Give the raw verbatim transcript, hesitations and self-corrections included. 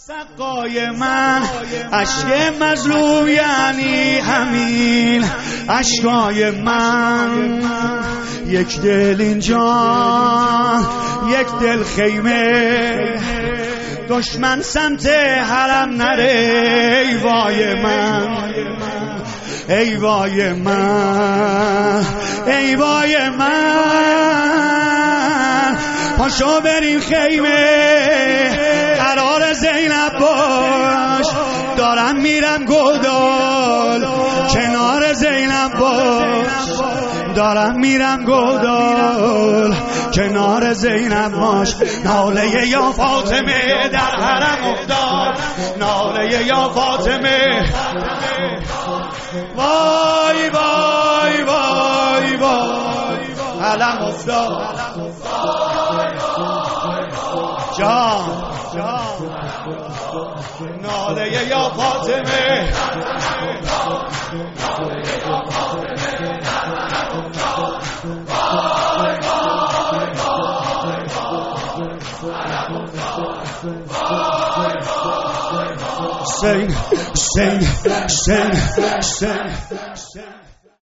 سقای من اشک مظلوم یعنی همین اشکای من، یک دل اینجا یک دل خیمه، دشمن سمت حرم نره. ای وای من، ای وای من، ای وای من، پاشو بریم خیمه، قرار زینب باش، دارم میرم گودال، کنار زینب باش، دارم میرم گودال، کنار زینب باش. ناله یا فاطمه در حرم افتاد، ناله یا فاطمه، وای وای وای وای حرم افتاد. جان جان ناله یا فاطمه، Sing, sing, sing, sing, sing.